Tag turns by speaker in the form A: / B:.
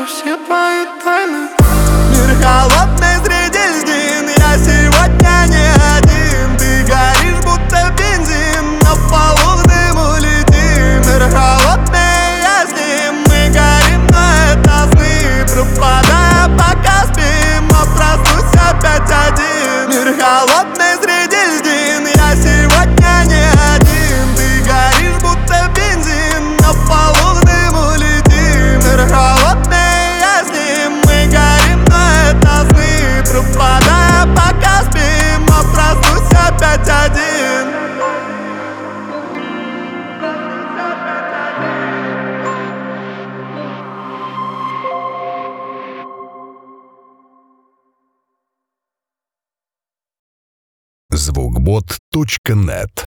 A: знаю все твои тайны.
B: Мир холодный среди льдин, я сегодня не один. Ты горишь, будто бензин, на полу к дыму летим. Мир холодный, я с ним, мы горим, но это сны. Пропадая, пока спим, а проснусь опять один. Мир холодный среди льдин, я сегодня не один. Ты горишь, будто бензин, на полу к дыму летим. Мир холодный, я с ним, мы горим, но это сны. Пропадая, пока спим, а проснусь опять один.
C: Звукбот.нет